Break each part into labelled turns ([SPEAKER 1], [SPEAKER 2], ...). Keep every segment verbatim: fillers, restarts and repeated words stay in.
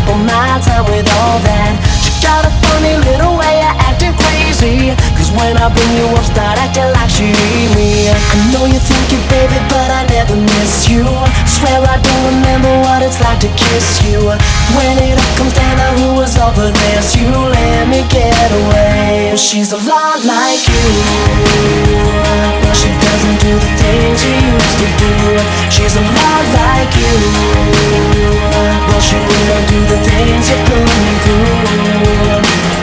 [SPEAKER 1] all my time with all that. She got a funny little way of acting crazy, cause when I bring you up, start acting like she hate me. I know you think you baby, but I never miss you. Swear I don't remember what it's like to kiss you. When it all comes down to who was over this, you let me get away. Well, she's a lot like you, but she doesn't do the things you used to do. She's a lot like you, but she wouldn't do the things you put me through.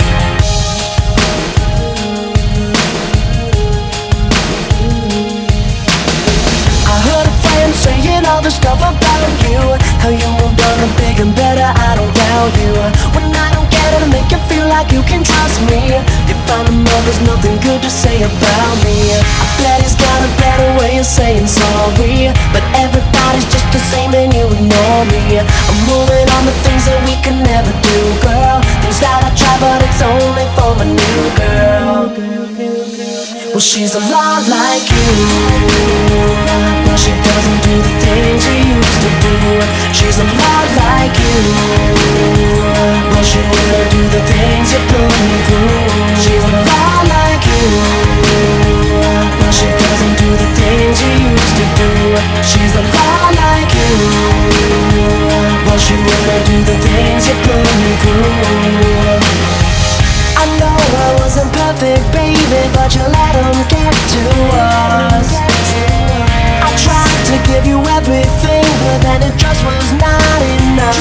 [SPEAKER 1] Saying all the stuff about you, how you moved on to big and better, I don't doubt you. When I don't get it, I make you feel like you can trust me. You find him out, there's nothing good to say about me. I bet he's got a better way of saying sorry, but everybody's just the same and you ignore me. I'm moving on to things that we could never do, girl. Things that I try, but it's only for my new girl. Well, she's a lot like you, but she doesn't do the things she used to do. She's a lot like you, but she wouldn't do the things you put me through. She's a lot like you, but she doesn't do the things you used to do. She's a lot like you, but she wouldn't do the things you put me through. I know I wasn't perfect, baby, but you let them get to us. I tried to give you everything, but then it just was not enough.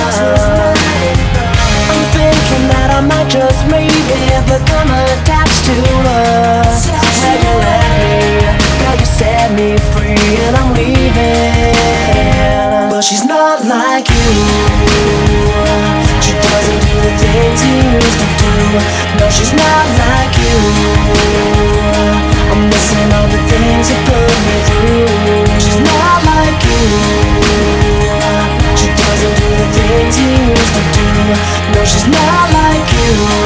[SPEAKER 1] I'm thinking that I might just maybe become attached to us. Where you let me, girl, you set me free and I'm leaving. But she's not like you, she doesn't do the things you used to do. No, she's not like you, I'm missing all the things you put me through. She's not like you, she doesn't do the things you used to do. No, she's not like you.